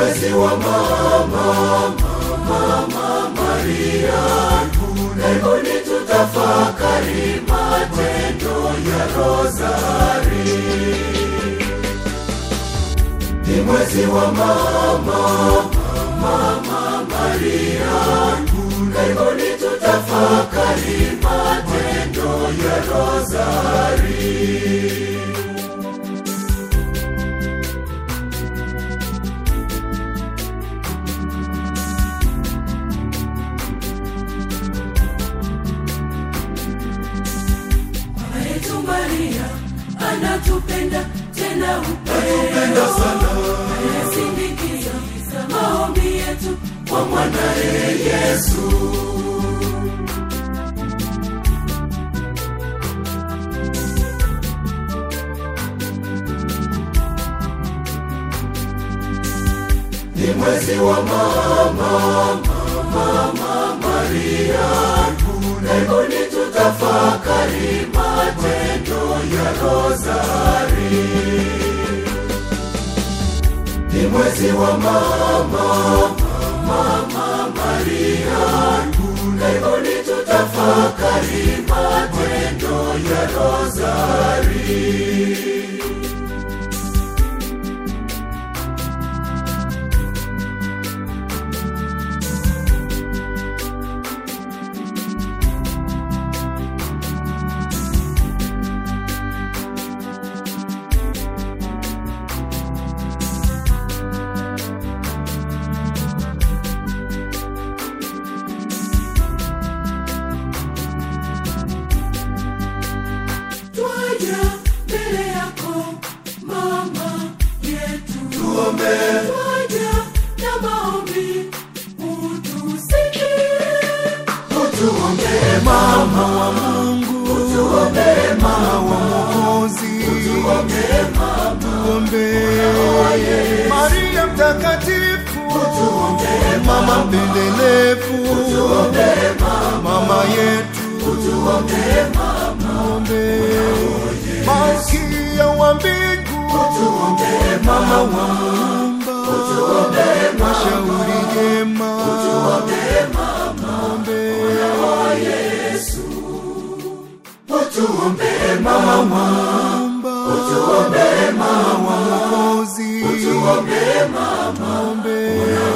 mwezi wa mama Maria. Karibuni tutafakari matendo ya Rozari. Ni mwezi wa mama Maria. Karibuni tutafakari matendo ya Rozari. Maria anatupenda tena upendo sana. Anasindikiza maombi yetu kwa mwanae Yesu. Ni mwezi wa mama Maria. Karibuni tutafakari matendo ya Rozari. Ni mwezi wa mama Maria. Karibuni tutafakari matendo ya Rozari. Mbele yako mama yetu, tuombe. Twaja na maombi utusikie. Utuombe mama wa Mungu, utuombe mama wa Mwokozi, utuombe mama, tuombe Maria mtakatifu, utuombe mama mpendelevu, utuombe mama yetu, utuombe mama, tuombe Malkia wa mbingu, utuombe mama wa Muumba, utuombe mashauri jema, utuombe mama wa Yesu, utuombe mama wa Muumba, utuombe mama wa Mwokozi, utuombe mama, tuombe